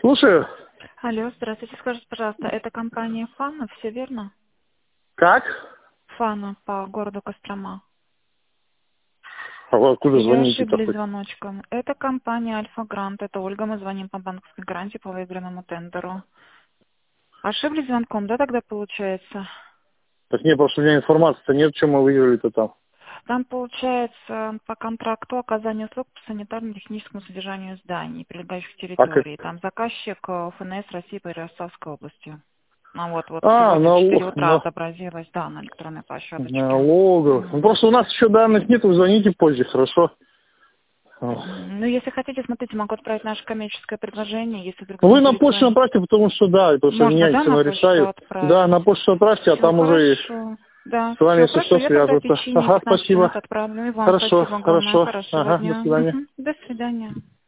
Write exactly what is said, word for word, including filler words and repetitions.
Слушаю. Алло, здравствуйте. Скажите, пожалуйста, это компания Фана, все верно? Как? Фана по городу Кострома. А вы откуда Или звоните-то ошиблись хоть? звоночком? Это компания Альфа Грант. Это Ольга, мы звоним по банковской гарантии по выигранному тендеру. Ошиблись звонком, да, тогда получается? Так нет, просто у меня информации-то нет, что мы выиграли-то там. Там получается по контракту оказание услуг по санитарно-техническому содержанию зданий, прилегающих А как? территорий. Там заказчик э, ФНС России по Ярославской области. Ну вот, вот А, сегодня в четыре налог, утра на, отобразилось, да, на электронной площадочке. налогов. Ну, Мгм. просто у нас еще данных нет, вы звоните позже, хорошо? Ох. Мгм. Ну, если хотите, смотрите, могу отправить наше коммерческое предложение, если вдруг Ну, вы на почту заинтересованы. направьте, потому что да, потому что Можно, меня да, все на почту решают. Да, отправить? на почту отправьте, а Все там уже хорошо. Да, с вами, все если хорошо. что, Я тогда в связываться. течение Ага, пятнадцати минут спасибо. отправлю. И вам Хорошо, спасибо огромное. хорошо. Хорошего Ага, до дня. свидания. Мгм. До свидания.